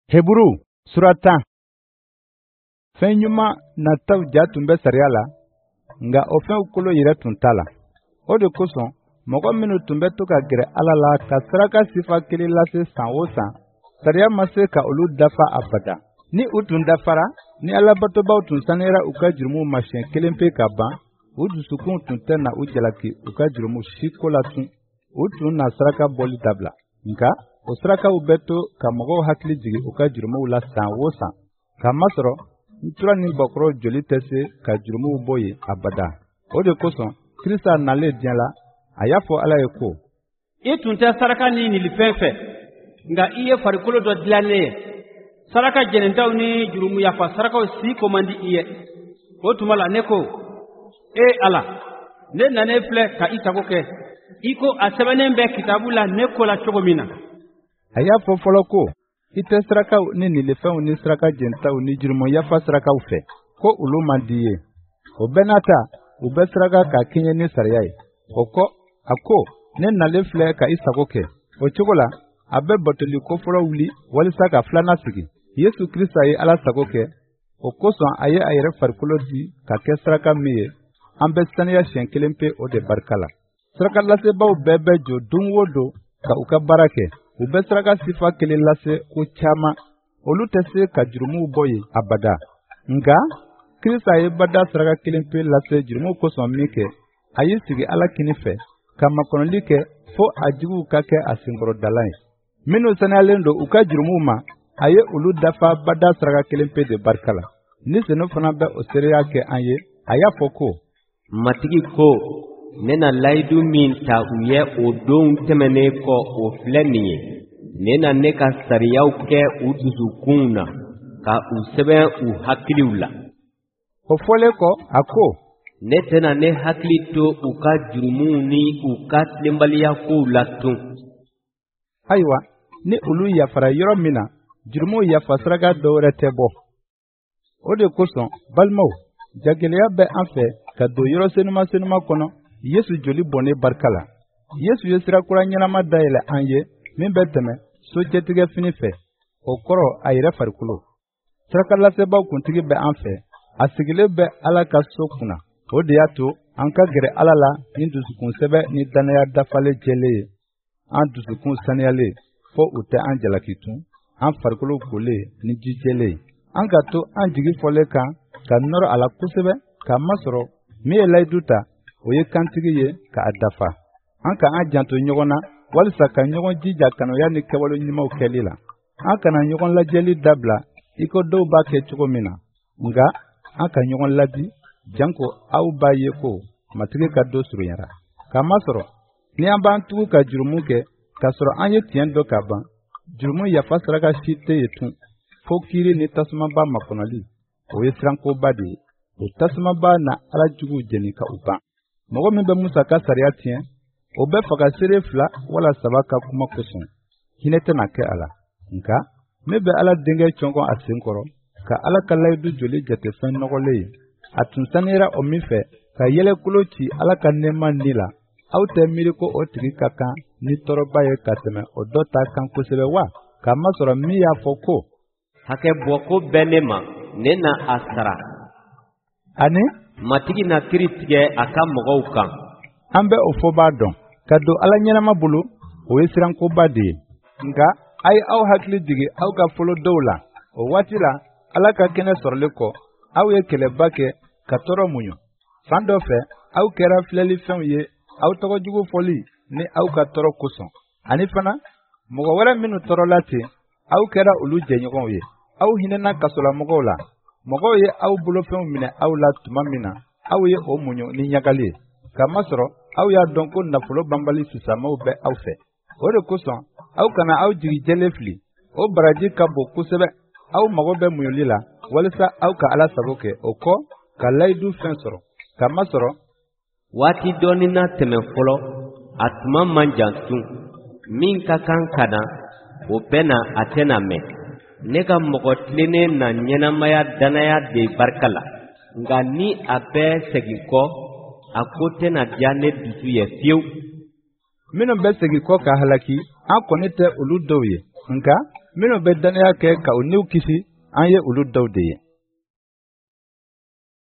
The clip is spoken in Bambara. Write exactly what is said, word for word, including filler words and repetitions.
Hebrew surata Fenyuma na taw jatumbe sariala nga ofen kulo yire tuntala o de koson mogo minu tumbe to ka gere alala ka saraka sifa kili lase san o san sariya mase ka olu dafa abada ni utun dafara ni alabato ba utun sanera uka jurmu mashen kelempe ka ban u dusukun tun tɛ na u jalaki u ka jurumu si ko la tun u tun na saraka bɔli dabila nka o sarakaw bɛ to ka mɔgɔw hakili jigi u ka jurumuw la san o san k'a masɔrɔ ntura ni bakɔrɔ joli tɛ se ka jurumuw bɔ yen abada o de kosɔn Kirisa nalen diɲɛ la a y'a fɔ Ala ye ko i tun tɛ saraka ni nili fɛn fɛ nka i ye farikolo dɔ dilan ne ye saraka jɛnɛtaw ni jurumu yafa sarakaw si ko man di i ye o tuma la ne ko e Ala ne nanen filɛ ka i sago kɛ i ko a sɛbɛnnen bɛ kitabu la ne ko la cogo min na a y'a fɔ fɔlɔ ko i tɛ sarakaw ni nilifɛnw ni saraka jɛntaw ni jurumu yafa sarakaw fɛ ko olu man di ye o bɛɛ n'a ta u bɛ saraka ka kɛɲɛ ni sariya ye o kɔ a ko ne nalen filɛ ka i sago kɛ o cogo la a bɛ batoli kofɔlɔ wuli walisa ka filanan sigi Yesu Kirisa ye Ala sago kɛ o kosɔn a ye a yɛrɛ farikolo di ka kɛ saraka min ye an bɛ saniya siɲɛ kelen pe o de barika la saraka lasebaw bɛɛ bɛ jɔ don o don ka u ka baara kɛ u bɛ saraka sifa kelen lase ko caman olu tɛ se ka jurumuw bɔ yen abada nka Kirisa ye bada saraka kelen pe lase jurumuw kosɔn min kɛ a y'i sigi Ala kini fɛ ka makɔnɔli kɛ fo a juguw ka kɛ a senkɔrɔdalan ye minnu saniyalen don u ka jurumuw ma a ye olu dafa bada saraka kelen pe de barika la ni senu fana bɛ o seereya kɛ an ye a y'a fɔ ko matigi ko ne na layidu min ta u ye o don tɛmɛnen kɔ o filɛ nin ye ne na ne ka sariyaw kɛ u dusukun na ka u sɛbɛn u hakiliw la o fɔlen kɔ a ko ne tɛna ne hakili to u ka jurumuw ni u ka tilenbaliya kow la tun ayiwa ni olu yafara yɔrɔ min na jurumuw yafa saraka dɔ wɛrɛ tɛ bɔ o de kosɔn balimaw jagɛlɛya bɛ an fɛ ka don yɔrɔ senuma senuma kɔnɔ Yesu joli bɔnnen barika la Yesu ye sirakura ɲɛnama dayɛlɛ an ye min bɛ tɛmɛ so cɛtigɛ fini fɛ o kɔrɔ a yɛrɛ farikolo saraka lasebaaw kuntigi bɛ an fɛ a sigilen bɛ Ala ka so kunna o de y'a to an ka gɛrɛ Ala la ni dusukun sɛbɛ ni danaya dafalen jɛlen ye an dusukun saniyalen fo u tɛ an jalaki tun an farikolo kolen ni ji jɛlen an ka to an jigi fɔlen kan ka nɔrɔ a la kosɛbɛ k'a masɔrɔ min ye layidu ta o ye kantigi ye k'a dafa an ka an janto ɲɔgɔn na walisa ka ɲɔgɔn jija kanuya ni kɛwale ɲumanw kɛli la an kana ɲɔgɔn lajɛli dabila i ko dɔw b'a kɛ cogo min na nka an ka ɲɔgɔn ladi janko aw b'a ye ko matigi ka do surunyara k'a masɔrɔ ni an b'an tugu ka jurumu kɛ k'a sɔrɔ an ye tiɲɛ dɔ ka ban jurumu yafa saraka si tɛ yen tun fo kiiri ni tasumaba makɔnɔli o ye sirankoba de ye o tasumaba na Ala juguw jeni ka u ban mɔgɔ min bɛ Musa ka sariya tiɲɛ o bɛ faga seere fila wala saba ka kuma kosɔn hinɛ tɛna kɛ a la nka min bɛ Ala denkɛ cɔngɔn a sen kɔrɔ ka Ala ka layidu joli jate fɛn nɔgɔlen ye a tun saniyara o min fɛ ka yɛlɛkolo ci Ala ka nɛɛma ni la aw tɛ miiri ko o tigi ka kan ni tɔɔrɔba ye ka tɛmɛ o dɔ ta kan kosɛbɛ wa k'a masɔrɔ min y'a fɔ ko hakɛ bɔko bɛ ne ma ne na a sara ani matigi na kiri tigɛ a ka mɔgɔw kan an bɛ o fɔ b'a dɔn ka don Ala ɲɛnama bolo o ye sirankoba de ye nka a ye aw hakili jigi aw ka fɔlɔ dɔw la o waati la Ala ka kɛnɛ sɔrɔlen kɔ aw ye kɛlɛba kɛ ka tɔɔrɔ muɲu fan dɔ fɛ aw kɛra filɛlifɛnw ye aw tɔgɔjugu fɔli ni aw ka tɔɔrɔ kosɔn ani fana mɔgɔ wɛrɛ minnu tɔɔrɔla ten aw kɛra olu jɛɲɔgɔnw ye aw hinɛna kasolamɔgɔw la mɔgɔw ye aw bolofɛnw minɛ aw la tuma min na aw ye o muɲu ni ɲagali ye k'a masɔrɔ aw y'a dɔn ko nafolo banbali sisamaw bɛ aw fɛ o de kosɔn aw kana aw jigi jɛlen fili o baraji ka bon kosɛbɛ aw mago bɛ muɲuli la walisa aw ka Ala sago kɛ o kɔ ka layidu fɛn sɔrɔ k'a masɔrɔ waati dɔɔni na tɛmɛ fɔlɔ a tuma man jan tun min ka kan ka na o bɛ na a tɛna mɛn ne ka mɔgɔ tilennen na ɲɛnamaya danaya de barika la nka ni a bɛ segin kɔ a ko tɛna diya ne dusu ye fiyewu minnu bɛ segin kɔ ka halaki an kɔni tɛ olu dɔw ye nka minnu bɛ dannaya kɛ ka u niw kisi an ye olu dɔw de ye